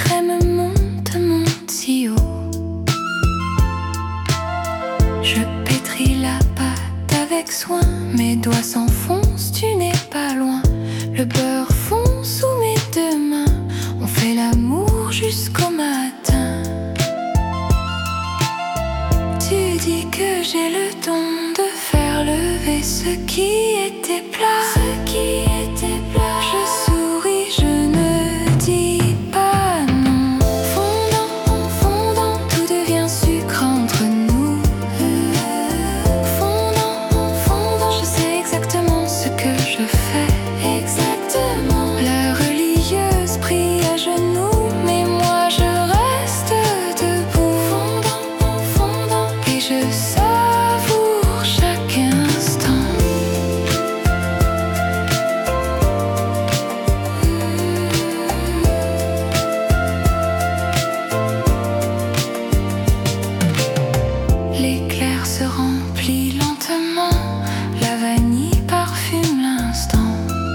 crème monte si haut. Je pétris la pâte avec soin, mes doigts s'enfoncent, tu n'es pas loin. Le beurre fond sous mes deux mains, on fait l'amour jusqu'au matin. Tu dis que j'ai le don de faire lever ce qui était plat. Je souris, je ne dis pas non. Fondant, tout devient sucre entre nous. Fondant, je sais exactement ce que je fais. Exactement. La religieuse prie à genoux, mais moi je reste debout. Fondant, et je savoure chaque instant. L'éclair se remplit lentement, la vanille parfume l'instant.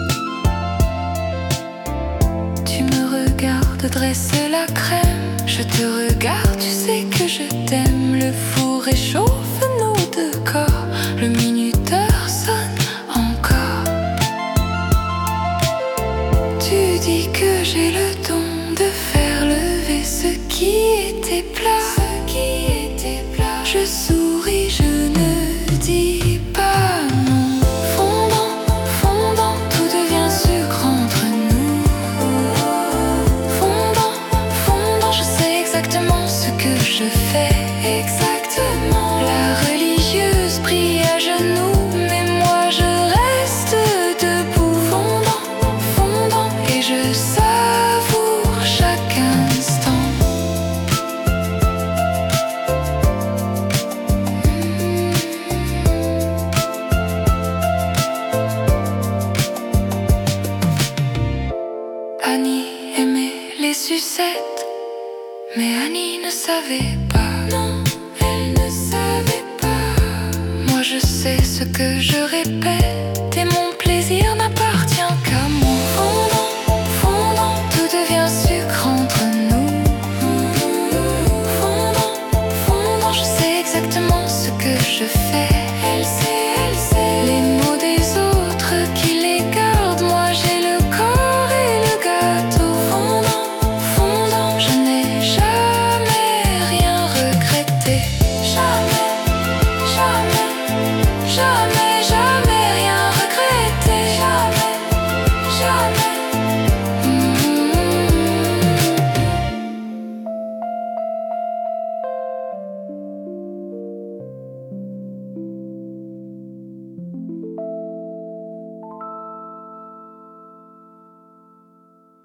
Tu me regardes dresser la crème, je te regarde, tu sais que je t'aime. Le four réchauffe nos deux corps, le minuteur sonne encore. Tu dis que j'ai le don de faire lever ce qui était plat. Je souris, je ne dis pas non. Fondant, tout devient sucre entre nous. Fondant, je sais exactement ce que je fais. Exactement. La religieuse prie à genoux, mais moi je reste debout. Fondant, et je savoure chaque instant. Annie aimait les sucettes, mais Annie ne savait pas. Non, elle ne savait pas. Moi je sais ce que je répète, et mon plaisir n'appartient qu'à moi. Fondant, tout devient sucre entre nous. Fondant, je sais exactement ce que je fais. Elle sait. Les mots des autres qui les gardent, moi j'ai le corps et le gâteau. Fondant, je n'ai jamais rien regretté. Jamais.